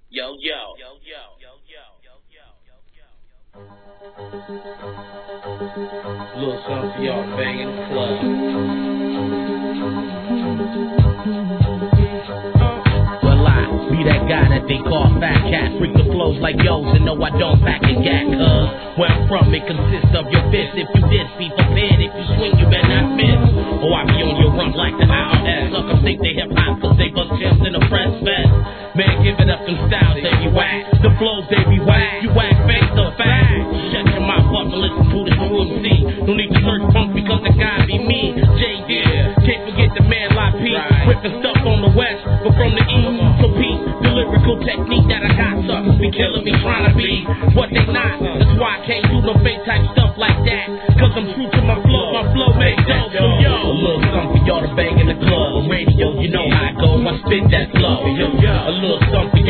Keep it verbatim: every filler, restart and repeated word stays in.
Yo, yo. Yo, yo. Little something for y'all banging the club. Well, I be that guy that they call fat cat. Freak the flows like yo's and no, I don't pack a gat. Cuz where I'm from, it consists of your fist. If you diss, be prepared. If you swing, you better not miss. Or I be on your rump like the I R S. Suckers think they hip hop cause they bust gems in a press fest. Man, give it up them styles, they be whack. The flows, they be whack. You whack face the fact. Shut your mouth up and listen to the true M C. No need to search punk because the guy be me. J D, can't forget the man like P. Ripping stuff on the west, but from the east. So Pete, the lyrical technique that I got suckers be killing me trying to be what they not. That's why I can't do no fake type stuff like that. Cause I'm true to my flow, my flow make dope. So yo, a little something for y'all to bang in the club. Radio, you know how it goes, I spit that flow. Yo, yo, a little something